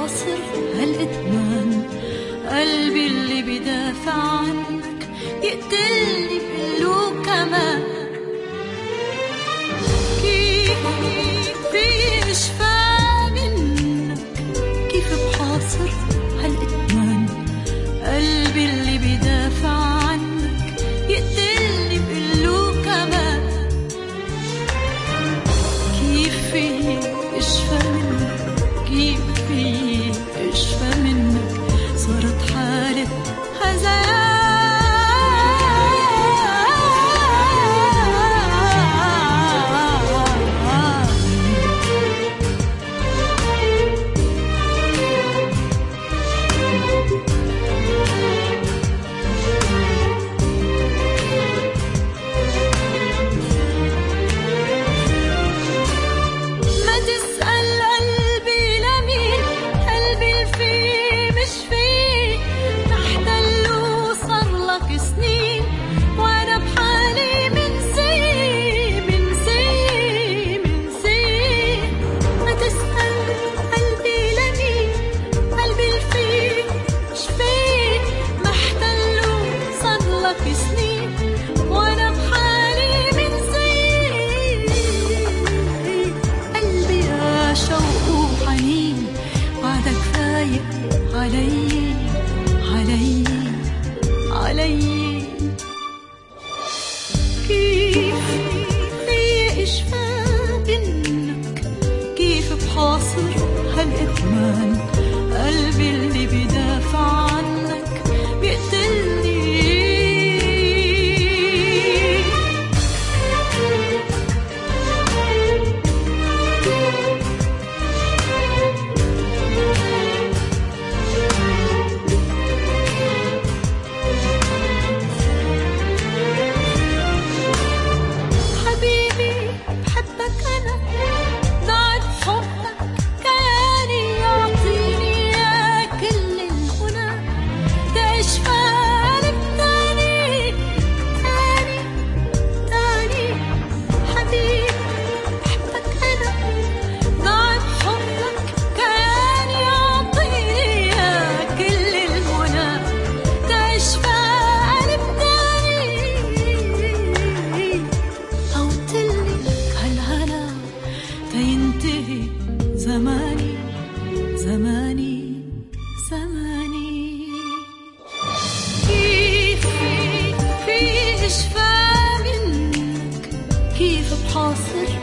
بحاصر هالإدمان، قلبي اللي بيدافع عنك يقتلني بقلو كمان. كيف في اشفى منك، كيف بحاصر هالإدمان، قلبي اللي بيدافع عنك يقتلني بقلو كمان. كيف في اشفى منك، كيف في اشفى منك، صارت حالة هزيان. قلبي اللي بيدافع عنك بيقتلني. حبيبي بحبك أنا، ضاعت حبك كياني، يعطيني يا كل الهنا، تعيش قلب تاني تاني تاني. حبيبي بحبك أنا، ضاعت حبك كياني، يعطيني يا كل الهنا، تعيش قلب تاني. قوتلي هالهنا تينتهي زماني زماني زماني. كيف في اشفى منك، كيف بحاصر